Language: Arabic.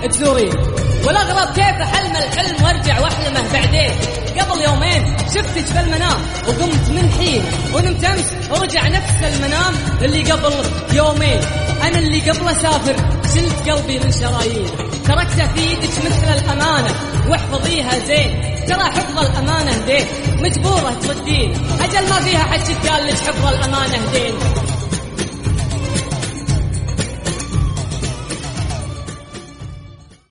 تزورين، والاغرب كيف حلم الحلم وارجع واحلمه بعدين. قبل يومين شفتك في المنام وقمت من حين، ونمت امس ورجع نفس المنام اللي قبل يومين. انا اللي قبل اسافر شلت قلبي من شرايين، تركته في ايدك مثل الامانه واحفظيها زين. ترى حفظ الامانه دين، مجبوره تردين، اجل ما فيها حد قال لك حفظ الامانه دين.